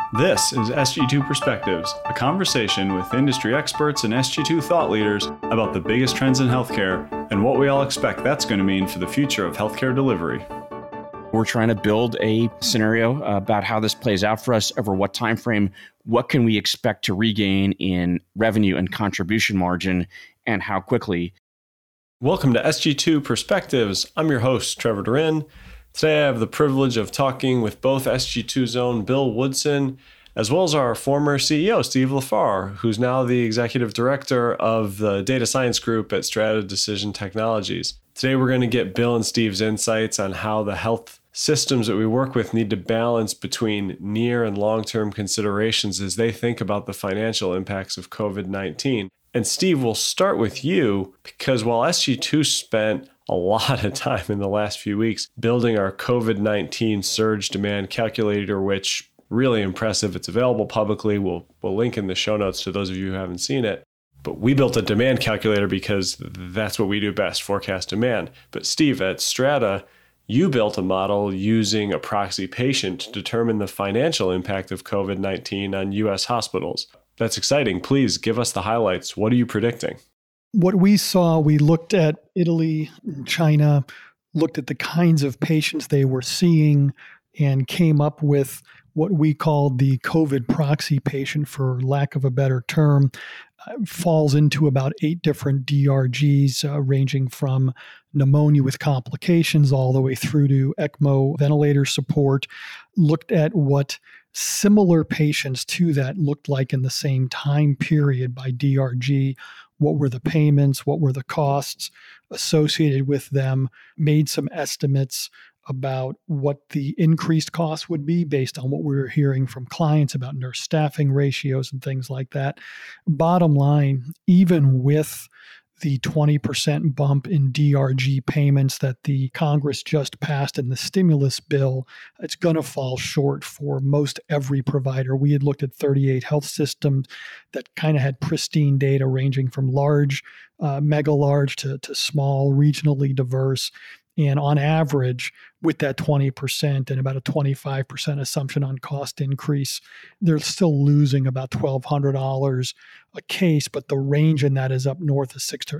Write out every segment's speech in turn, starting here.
This is SG2 Perspectives, a conversation with industry experts and SG2 thought leaders about the biggest trends in healthcare and what we all expect that's going to mean for the future of healthcare delivery. We're trying to build a scenario about how this plays out for us over what time frame, what can we expect to regain in revenue and contribution margin, and how quickly. Welcome to SG2 Perspectives. I'm your host, Trevor Durin. Today I have the privilege of talking with both SG2's own Bill Woodson, as well as our former CEO, Steve LaFar, who's now the Executive Director of the Data Science Group at Strata Decision Technologies. Today we're going to get Bill and Steve's insights on how the health systems that we work with need to balance between near and long-term considerations as they think about the financial impacts of COVID-19. And Steve, we'll start with you because while SG2 spent a lot of time in the last few weeks building our COVID-19 surge demand calculator, which really impressive. It's available publicly. We'll link in the show notes to those of you who haven't seen it. But we built a demand calculator because that's what we do best, forecast demand. But Steve, at Strata, you built a model using a proxy patient to determine the financial impact of COVID-19 on U.S. hospitals. That's exciting. Please give us the highlights. What are you predicting? What we saw, we looked at Italy and China, looked at the kinds of patients they were seeing, and came up with what we called the COVID proxy patient, for lack of a better term. Falls into about 8 different DRGs, ranging from pneumonia with complications all the way through to ECMO ventilator support. Looked at what similar patients to that looked like in the same time period by DRG. What were the payments? What were the costs associated with them? Made some estimates about what the increased costs would be based on what we were hearing from clients about nurse staffing ratios and things like that. Bottom line, even with the 20% bump in DRG payments that the Congress just passed in the stimulus bill, it's going to fall short for most every provider. We had looked at 38 health systems that kind of had pristine data ranging from large, mega large to small, regionally diverse. And on average, with that 20% and about a 25% assumption on cost increase, they're still losing about $1,200 a case, but the range in that is up north of $6,000 to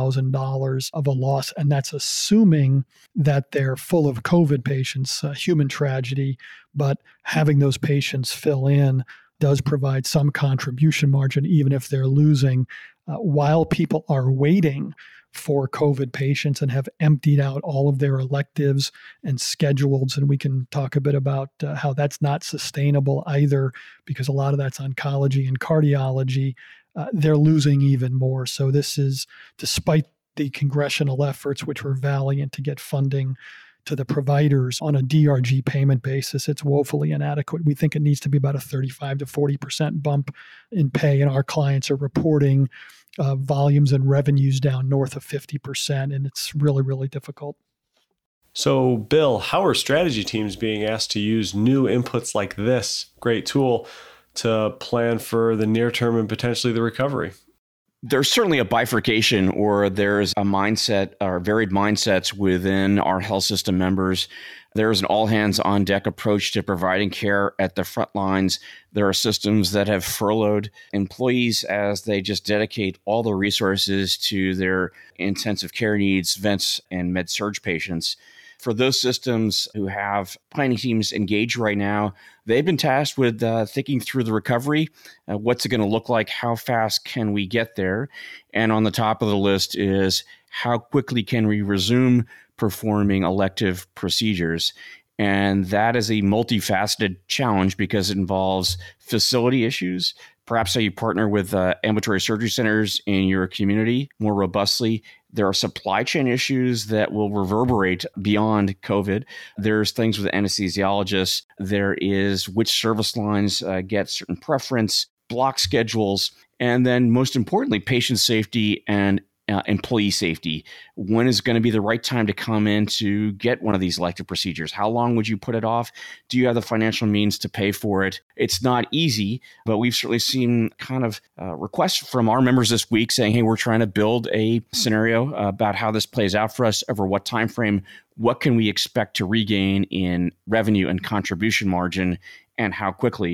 $8,000 of a loss. And that's assuming that they're full of COVID patients, human tragedy, but having those patients fill in does provide some contribution margin, even if they're losing, while people are waiting for COVID patients and have emptied out all of their electives and schedules. And we can talk a bit about how that's not sustainable either, because a lot of that's oncology and cardiology. They're losing even more. So this is, despite the congressional efforts, which were valiant to get funding to the providers on a DRG payment basis, it's woefully inadequate. We think it needs to be about a 35 to 40% bump in pay. And our clients are reporting volumes and revenues down north of 50%, and it's really, really difficult. So, Bill, how are strategy teams being asked to use new inputs like this great tool to plan for the near term and potentially the recovery? There's certainly a bifurcation, or there's a mindset or varied mindsets within our health system members. There's an all-hands-on-deck approach to providing care at the front lines. There are systems that have furloughed employees as they just dedicate all the resources to their intensive care needs, vents, and med-surg patients. For those systems who have planning teams engaged right now, they've been tasked with thinking through the recovery. What's it going to look like? How fast can we get there? And on the top of the list is how quickly can we resume performing elective procedures? And that is a multifaceted challenge because it involves facility issues, perhaps how you partner with ambulatory surgery centers in your community more robustly. There are supply chain issues that will reverberate beyond COVID. There's things with anesthesiologists. There is which service lines get certain preference, block schedules, and then most importantly, patient safety and employee safety. When is going to be the right time to come in to get one of these elective procedures? How long would you put it off? Do you have the financial means to pay for it? It's not easy, but we've certainly seen kind of requests from our members this week saying, hey, we're trying to build a scenario about how this plays out for us over what time frame. What can we expect to regain in revenue and contribution margin, and how quickly?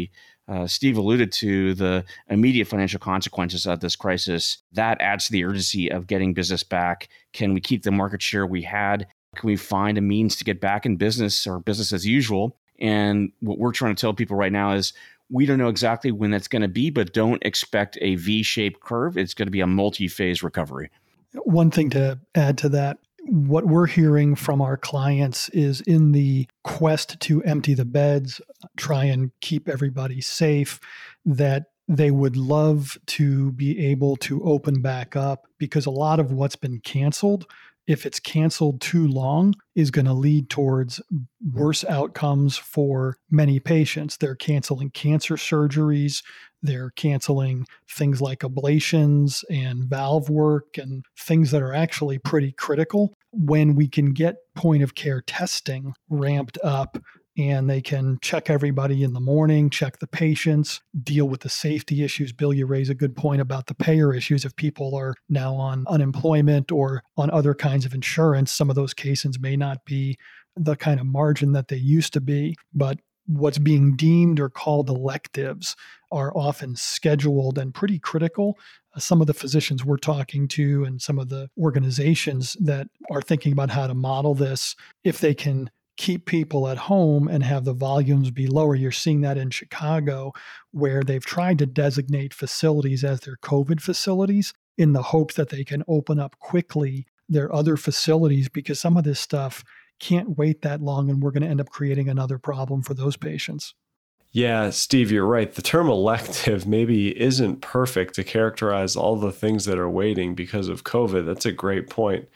Steve alluded to the immediate financial consequences of this crisis. That adds to the urgency of getting business back. Can we keep the market share we had? Can we find a means to get back in business or business as usual? And what we're trying to tell people right now is we don't know exactly when that's going to be, but don't expect a V-shaped curve. It's going to be a multi-phase recovery. One thing to add to that, what we're hearing from our clients is in the quest to empty the beds, try and keep everybody safe, that they would love to be able to open back up, because a lot of what's been canceled, if it's canceled too long, is going to lead towards worse outcomes for many patients. They're canceling cancer surgeries. They're canceling things like ablations and valve work and things that are actually pretty critical. When we can get point of care testing ramped up and they can check everybody in the morning, check the patients, deal with the safety issues. Bill, you raise a good point about the payer issues. If people are now on unemployment or on other kinds of insurance, some of those cases may not be the kind of margin that they used to be. But what's being deemed or called electives are often scheduled and pretty critical. Some of the physicians we're talking to and some of the organizations that are thinking about how to model this, if they can keep people at home and have the volumes be lower. You're seeing that in Chicago, where they've tried to designate facilities as their COVID facilities in the hopes that they can open up quickly their other facilities, because some of this stuff can't wait that long and we're going to end up creating another problem for those patients. Yeah, Steve, you're right. The term elective maybe isn't perfect to characterize all the things that are waiting because of COVID. That's a great point.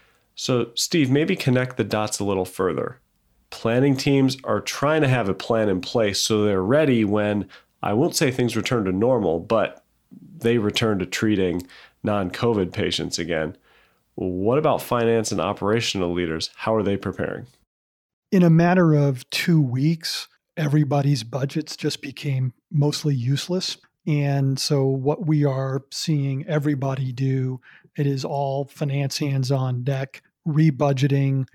So, Steve, maybe connect the dots a little further. Planning teams are trying to have a plan in place so they're ready when, I won't say things return to normal, but they return to treating non-COVID patients again. What about finance and operational leaders? How are they preparing? In a matter of 2 weeks, everybody's budgets just became mostly useless. And so what we are seeing everybody do, it is all finance hands on deck, rebudgeting,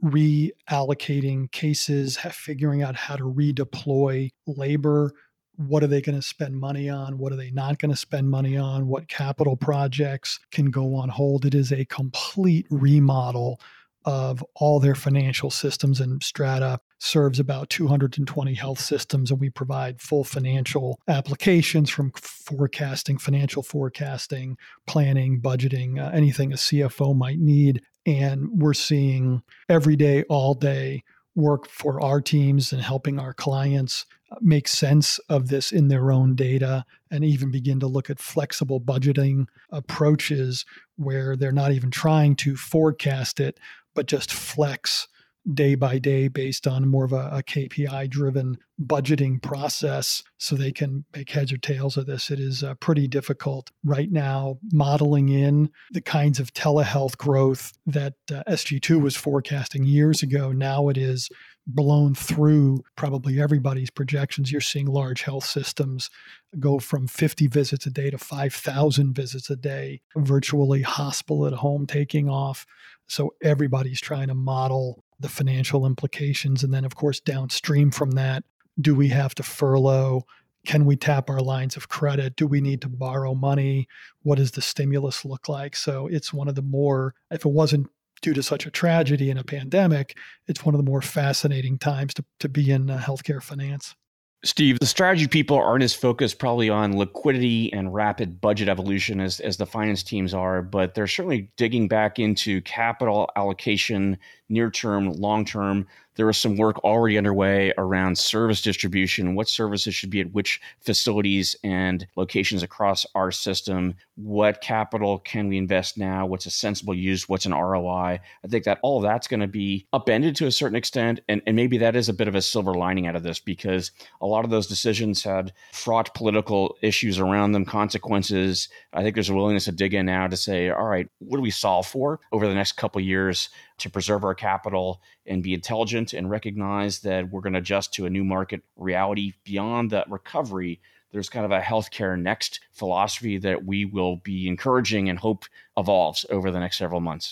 reallocating cases, figuring out how to redeploy labor. What are they going to spend money on? What are they not going to spend money on? What capital projects can go on hold? It is a complete remodel of all their financial systems, and Strata serves about 220 health systems, and we provide full financial applications from forecasting, financial forecasting, planning, budgeting, anything a CFO might need. And we're seeing every day, all day, work for our teams and helping our clients make sense of this in their own data, and even begin to look at flexible budgeting approaches where they're not even trying to forecast it, but just flex day by day based on more of a KPI-driven budgeting process so they can make heads or tails of this. It is pretty difficult right now modeling in the kinds of telehealth growth that SG2 was forecasting years ago. Now it is blown through probably everybody's projections. You're seeing large health systems go from 50 visits a day to 5,000 visits a day, virtually hospital at home taking off. So everybody's trying to model the financial implications. And then, of course, downstream from that, do we have to furlough? Can we tap our lines of credit? Do we need to borrow money? What does the stimulus look like? So it's one of the more, if it wasn't due to such a tragedy in a pandemic, it's one of the more fascinating times to be in healthcare finance. Steve, the strategy people aren't as focused probably on liquidity and rapid budget evolution as the finance teams are, but they're certainly digging back into capital allocation, near-term, long-term. There is some work already underway around service distribution, what services should be at which facilities and locations across our system, what capital can we invest now, what's a sensible use, what's an ROI. I think that all of that's going to be upended to a certain extent, and maybe that is a bit of a silver lining out of this, because a lot of those decisions had fraught political issues around them, consequences. I think there's a willingness to dig in now to say, all right, what do we solve for over the next couple of years to preserve our capital and be intelligent and recognize that we're going to adjust to a new market reality beyond that recovery. There's kind of a healthcare next philosophy that we will be encouraging and hope evolves over the next several months.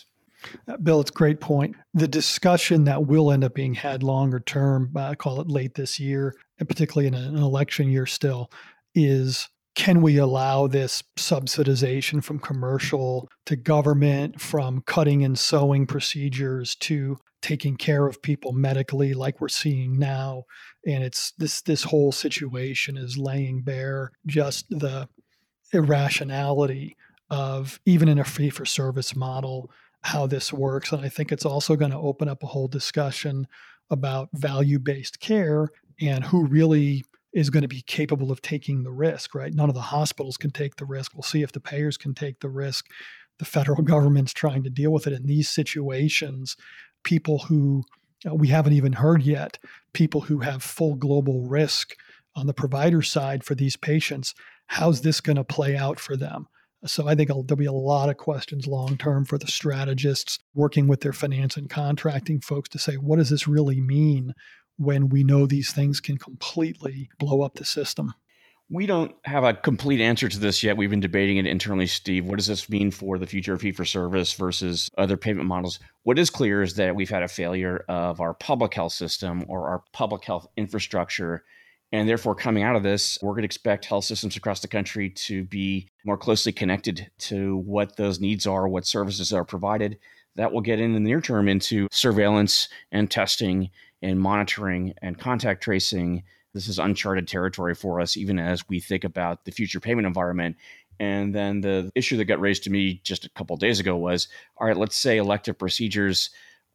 Bill, it's a great point. The discussion that will end up being had longer term, I call it late this year, and particularly in an election year still, is can we allow this subsidization from commercial to government, from cutting and sewing procedures to taking care of people medically like we're seeing now? And it's this whole situation is laying bare just the irrationality of, even in a fee-for-service model, how this works. And I think it's also going to open up a whole discussion about value-based care and who really is going to be capable of taking the risk, right? None of the hospitals can take the risk. We'll see if the payers can take the risk. The federal government's trying to deal with it in these situations. People who we haven't even heard yet, people who have full global risk on the provider side for these patients, how's this going to play out for them? So I think there'll be a lot of questions long-term for the strategists working with their finance and contracting folks to say, what does this really mean when we know these things can completely blow up the system? We don't have a complete answer to this yet. We've been debating it internally, Steve. What does this mean for the future of fee-for-service versus other payment models? What is clear is that we've had a failure of our public health system or our public health infrastructure. And therefore, coming out of this, we're going to expect health systems across the country to be more closely connected to what those needs are, what services are provided. That will get in the near term into surveillance and testing and monitoring and contact tracing. This is uncharted territory for us, even as we think about the future payment environment. And then the issue that got raised to me just a couple of days ago was, all right, let's say elective procedures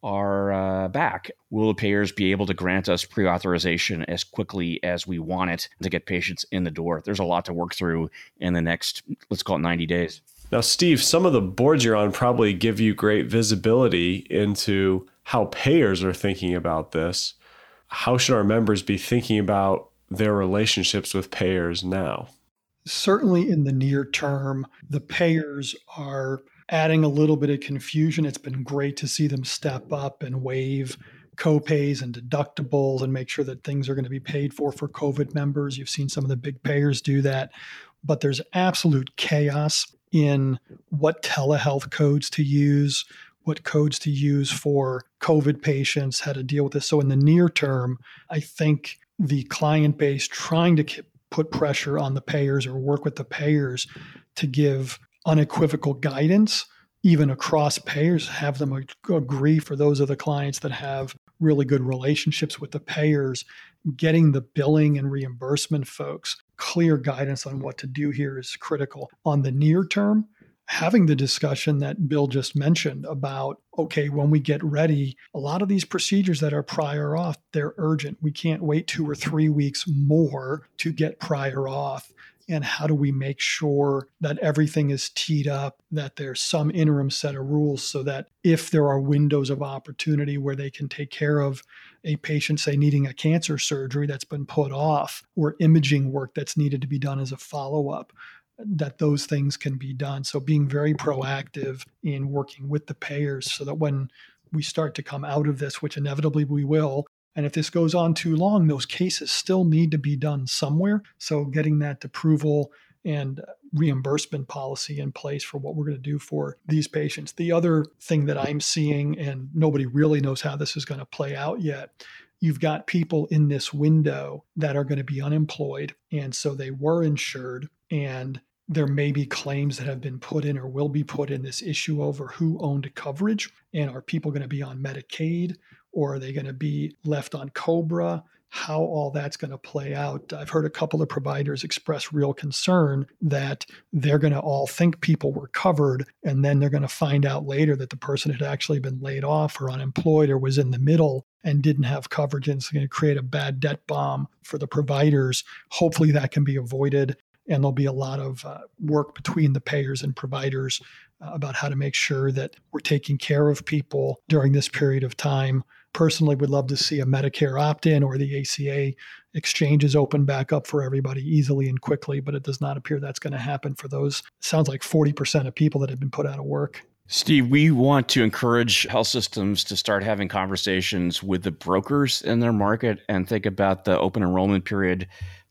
are back. Will the payers be able to grant us pre-authorization as quickly as we want it to get patients in the door? There's a lot to work through in the next, let's call it 90 days. Now, Steve, some of the boards you're on probably give you great visibility into how payers are thinking about this. How should our members be thinking about their relationships with payers now? Certainly in the near term, the payers are adding a little bit of confusion. It's been great to see them step up and waive copays and deductibles and make sure that things are going to be paid for COVID members. You've seen some of the big payers do that, but there's absolute chaos in what telehealth codes to use, what codes to use for COVID patients, how to deal with this. So in the near term, I think the client base trying to put pressure on the payers or work with the payers to give unequivocal guidance, even across payers, have them agree for those of the clients that have really good relationships with the payers, getting the billing and reimbursement folks clear guidance on what to do here is critical. On the near term, having the discussion that Bill just mentioned about, okay, when we get ready, a lot of these procedures that are prior auth, they're urgent. We can't wait 2 or 3 weeks more to get prior auth. And how do we make sure that everything is teed up, that there's some interim set of rules so that if there are windows of opportunity where they can take care of a patient, say, needing a cancer surgery that's been put off, or imaging work that's needed to be done as a follow-up, that those things can be done. So being very proactive in working with the payers so that when we start to come out of this, which inevitably we will, and if this goes on too long, those cases still need to be done somewhere. So getting that approval and reimbursement policy in place for what we're going to do for these patients. The other thing that I'm seeing, and nobody really knows how this is going to play out yet, you've got people in this window that are going to be unemployed. And so they were insured, and there may be claims that have been put in or will be put in, this issue over who owned coverage. And are people going to be on Medicaid, or are they going to be left on COBRA? How all that's going to play out. I've heard a couple of providers express real concern that they're going to all think people were covered, and then they're going to find out later that the person had actually been laid off or unemployed or was in the middle and didn't have coverage, and it's going to create a bad debt bomb for the providers. Hopefully that can be avoided, and there'll be a lot of work between the payers and providers about how to make sure that we're taking care of people during this period of time. Personally, would love to see a Medicare opt-in or the ACA exchanges open back up for everybody easily and quickly, but it does not appear that's going to happen for those, sounds like 40% of people that have been put out of work. Steve, we want to encourage health systems to start having conversations with the brokers in their market and think about the open enrollment period.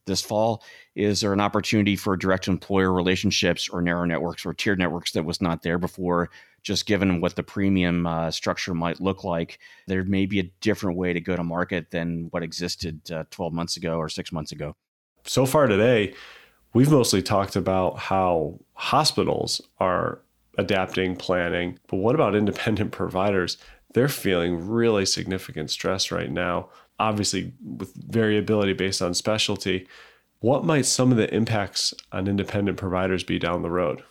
this fall? Is there an opportunity for direct employer relationships or narrow networks or tiered networks that was not there before? Just given what the premium structure might look like, there may be a different way to go to market than what existed 12 months ago or 6 months ago. So far today, we've mostly talked about how hospitals are adapting planning, but what about independent providers? They're feeling really significant stress right now, obviously with variability based on specialty. What might some of the impacts on independent providers be down the road?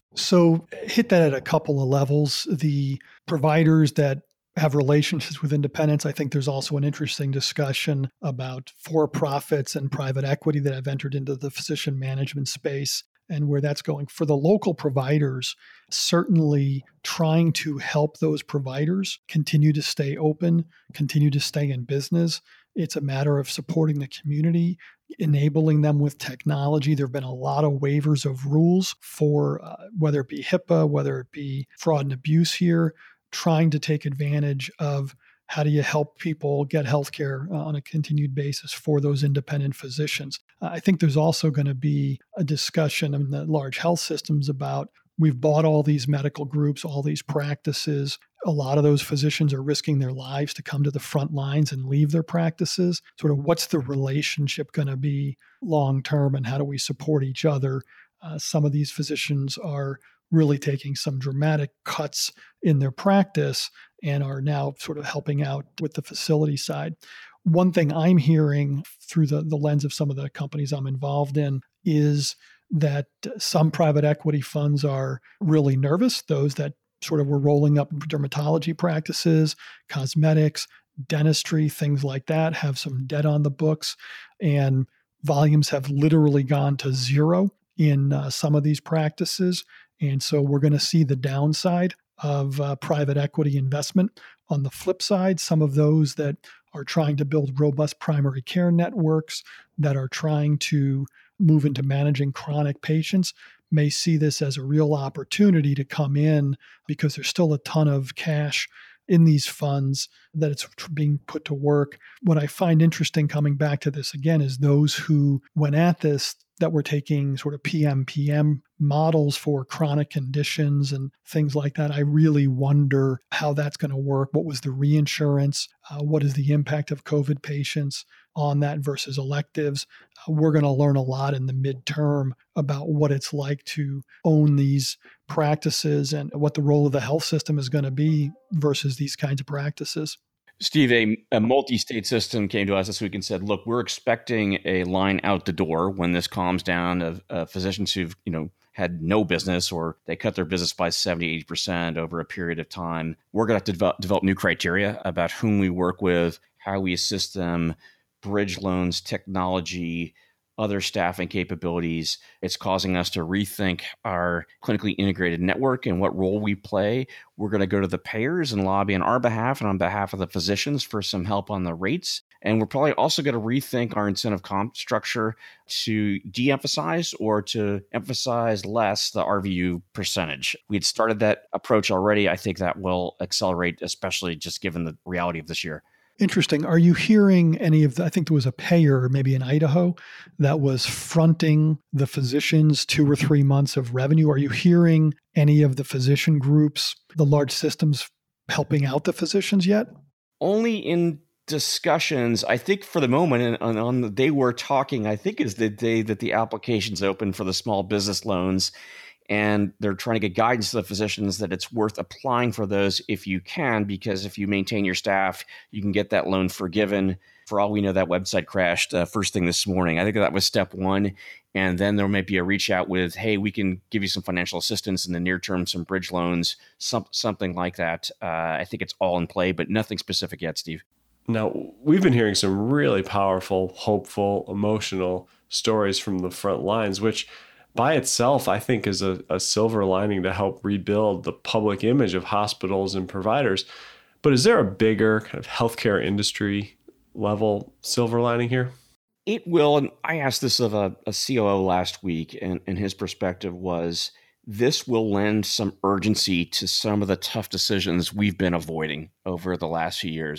So hit that at a couple of levels. The providers that have relationships with independents, I think there's also an interesting discussion about for-profits and private equity that have entered into the physician management space and where that's going. For the local providers, certainly trying to help those providers continue to stay open, continue to stay in business. It's a matter of supporting the community, enabling them with technology. There have been a lot of waivers of rules for whether it be HIPAA, whether it be fraud and abuse here, trying to take advantage of how do you help people get healthcare on a continued basis for those independent physicians. I think there's also going to be a discussion in the large health systems about we've bought all these medical groups, all these practices. A lot of those physicians are risking their lives to come to the front lines and leave their practices. Sort of what's the relationship going to be long term and how do we support each other? Some of these physicians are really taking some dramatic cuts in their practice and are now sort of helping out with the facility side. One thing I'm hearing through the lens of some of the companies I'm involved in is that some private equity funds are really nervous, those that sort of were rolling up dermatology practices, cosmetics, dentistry, things like that, have some debt on the books, and volumes have literally gone to zero in some of these practices. And so we're going to see the downside of private equity investment. On the flip side, some of those that are trying to build robust primary care networks, that are trying to move into managing chronic patients, may see this as a real opportunity to come in because there's still a ton of cash in these funds that it's being put to work. What I find interesting coming back to this again is those who went at this that were taking sort of PMPM models for chronic conditions and things like that. I really wonder how that's going to work. What was the reinsurance? What is the impact of COVID patients on that versus electives? We're going to learn a lot in the midterm about what it's like to own these practices and what the role of the health system is going to be versus these kinds of practices. Steve, a multi-state system came to us this week and said, look, we're expecting a line out the door when this calms down of physicians who've, had no business or they cut their business by 70, 80% over a period of time. We're going to have to develop new criteria about whom we work with, how we assist them, bridge loans, technology, other staffing capabilities. It's causing us to rethink our clinically integrated network and what role we play. We're going to go to the payers and lobby on our behalf and on behalf of the physicians for some help on the rates. And we're probably also going to rethink our incentive comp structure to de-emphasize or to emphasize less the RVU percentage. We had started that approach already. I think that will accelerate, especially just given the reality of this year. Interesting. Are you hearing any of I think there was a payer, maybe in Idaho, that was fronting the physicians 2 or 3 months of revenue. Are you hearing any of the physician groups, the large systems, helping out the physicians yet? Only in discussions. I think for the moment, and on the day we're talking, I think is the day that the application's open for the small business loans. And they're trying to get guidance to the physicians that it's worth applying for those if you can, because if you maintain your staff, you can get that loan forgiven. For all we know, that website crashed first thing this morning. I think that was step one. And then there might be a reach out with, hey, we can give you some financial assistance in the near term, some bridge loans, something like that. I think it's all in play, but nothing specific yet, Steve. Now, we've been hearing some really powerful, hopeful, emotional stories from the front lines, which by itself, I think is a silver lining to help rebuild the public image of hospitals and providers. But is there a bigger kind of healthcare industry level silver lining here? It will. And I asked this of a COO last week, and his perspective was this will lend some urgency to some of the tough decisions we've been avoiding over the last few years.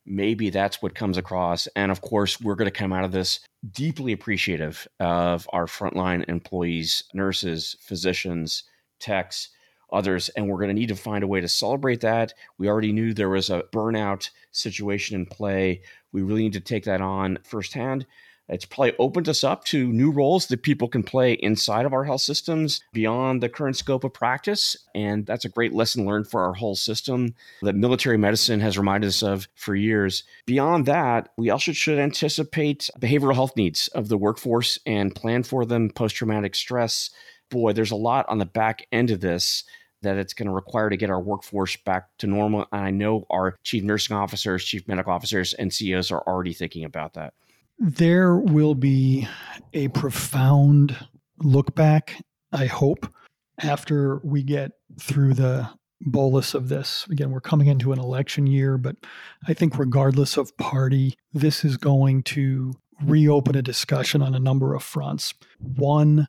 maybe that's what comes across. And of course, we're going to come out of this deeply appreciative of our frontline employees, nurses, physicians, techs, others, and we're going to need to find a way to celebrate that. We already knew there was a burnout situation in play. We really need to take that on firsthand. It's probably opened us up to new roles that people can play inside of our health systems beyond the current scope of practice. And that's a great lesson learned for our whole system that military medicine has reminded us of for years. Beyond that, we also should anticipate behavioral health needs of the workforce and plan for them, post-traumatic stress. Boy, there's a lot on the back end of this that it's going to require to get our workforce back to normal. And I know our chief nursing officers, chief medical officers, and CEOs are already thinking about that. There will be a profound look back, I hope, after we get through the bolus of this. Again, we're coming into an election year, but I think regardless of party, this is going to reopen a discussion on a number of fronts. One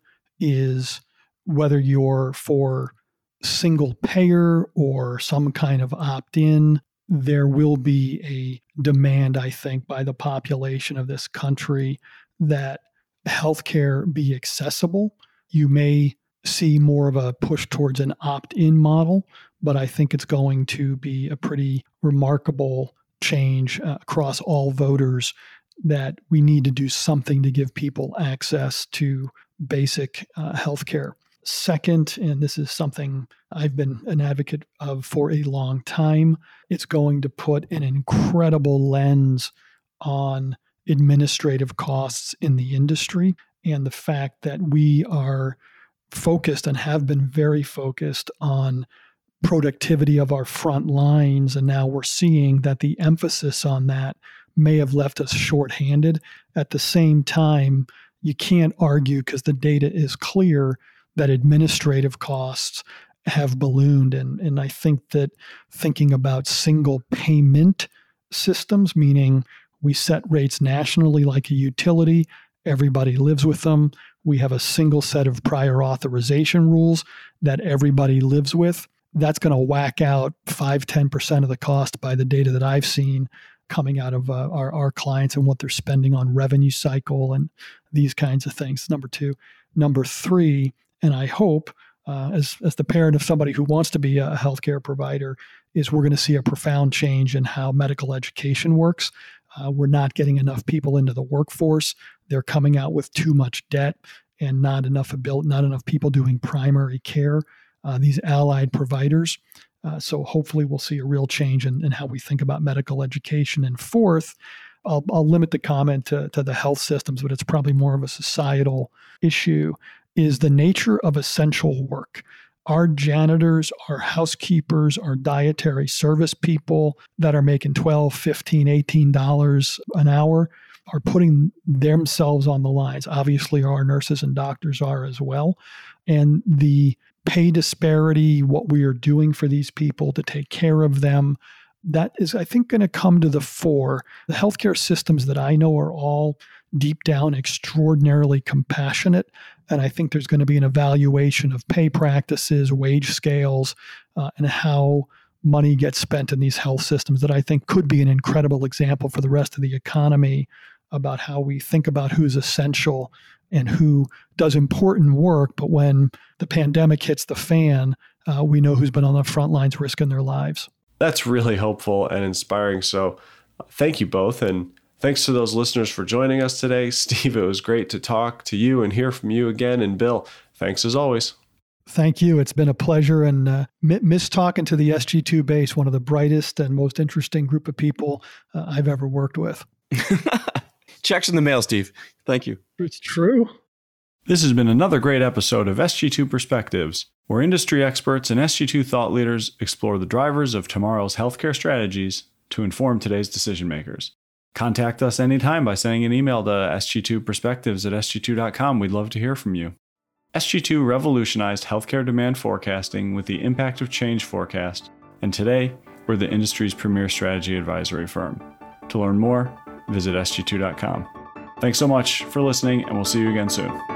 is whether you're for single payer or some kind of opt-in, there will be a demand, I think, by the population of this country that healthcare be accessible. You may see more of a push towards an opt-in model, but I think it's going to be a pretty remarkable change across all voters that we need to do something to give people access to basic healthcare. Second, and this is something I've been an advocate of for a long time, it's going to put an incredible lens on administrative costs in the industry and the fact that we are focused and have been very focused on productivity of our front lines. And now we're seeing that the emphasis on that may have left us shorthanded. At the same time, you can't argue, because the data is clear, that administrative costs have ballooned. And I think that thinking about single payment systems, meaning we set rates nationally like a utility, everybody lives with them. We have a single set of prior authorization rules that everybody lives with. That's going to whack out 5-10% of the cost by the data that I've seen coming out of our clients and what they're spending on revenue cycle and these kinds of things. Number two. Number three, and I hope, as the parent of somebody who wants to be a healthcare provider, is we're going to see a profound change in how medical education works. We're not getting enough people into the workforce. They're coming out with too much debt and not enough people doing primary care, these allied providers. So hopefully we'll see a real change in how we think about medical education. And fourth, I'll limit the comment to the health systems, but it's probably more of a societal issue, is the nature of essential work. Our janitors, our housekeepers, our dietary service people that are making $12, $15, $18 an hour are putting themselves on the lines. Obviously, our nurses and doctors are as well. And the pay disparity, what we are doing for these people to take care of them, that is, I think, going to come to the fore. The healthcare systems that I know are all deep down extraordinarily compassionate. And I think there's going to be an evaluation of pay practices, wage scales, and how money gets spent in these health systems that I think could be an incredible example for the rest of the economy about how we think about who's essential and who does important work. But when the pandemic hits the fan, we know who's been on the front lines risking their lives. That's really helpful and inspiring. So thank you both. And thanks to those listeners for joining us today. Steve, it was great to talk to you and hear from you again. And Bill, thanks as always. Thank you. It's been a pleasure, and miss talking to the SG2 base, one of the brightest and most interesting group of people I've ever worked with. Checks in the mail, Steve. Thank you. It's true. This has been another great episode of SG2 Perspectives, where industry experts and SG2 thought leaders explore the drivers of tomorrow's healthcare strategies to inform today's decision makers. Contact us anytime by sending an email to sg2perspectives@sg2.com. We'd love to hear from you. SG2 revolutionized healthcare demand forecasting with the Impact of Change forecast, and today we're the industry's premier strategy advisory firm. To learn more, visit sg2.com. Thanks so much for listening, and we'll see you again soon.